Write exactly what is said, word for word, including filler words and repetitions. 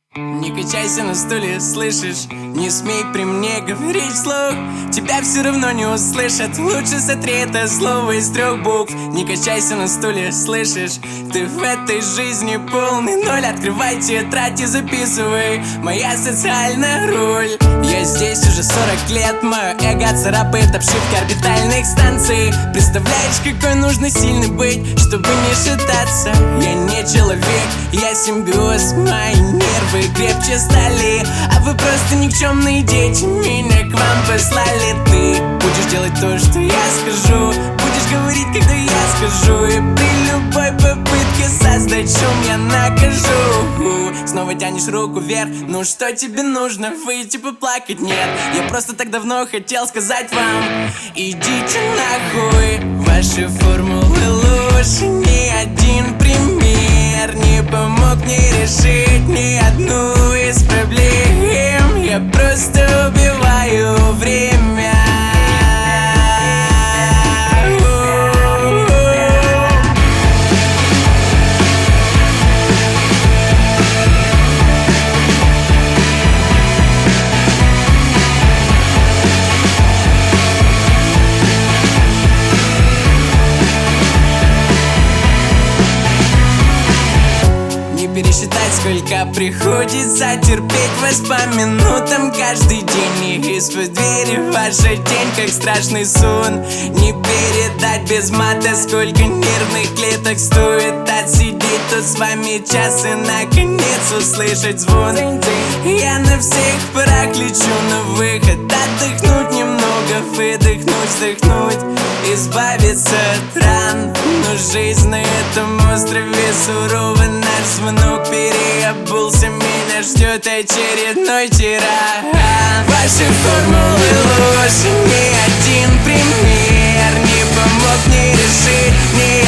Не качайся на стуле, слышишь? Не смей при мне говорить вслух, тебя все равно не услышат. Лучше сотри это слово из трех букв. Не качайся на стуле, слышишь? Ты в этой жизни полный ноль. Открывай тетрадь и записывай моя социальная роль. Я здесь уже сорок лет, мое эго царапает обшивки орбитальных станций. Представляешь, какой нужно сильный быть, чтобы не шататься? Я не человек, я симбиоз, мои нервы крепче стали, а вы просто никчемные дети, меня к вам послали. Ты будешь делать то, что я скажу, будешь говорить, когда я скажу, и при любой попытке создать шум я накажу. Снова тянешь руку вверх, ну что тебе нужно, выйти поплакать? Нет, я просто так давно хотел сказать вам: идите нахуй, ваши формулы лучше. Ни один пример не помог мне решить ни одну из проблем. Я просто убиваю время. Пересчитать, сколько приходится терпеть вас по минутам каждый день. И из-под двери ваша тень, как страшный сон. Не передать без мата, сколько нервных клеток стоит отсидеть тут с вами час и наконец услышать звон. Я на всех парах лечу на выход, отдохнуть немного, выдохнуть, вздохнуть, избавиться от ран. Но жизнь на этом острове сурова, наш звонок переобулся, меня ждет очередной тиран. Ваши формулы ложь, ни один пример не помог мне решить ни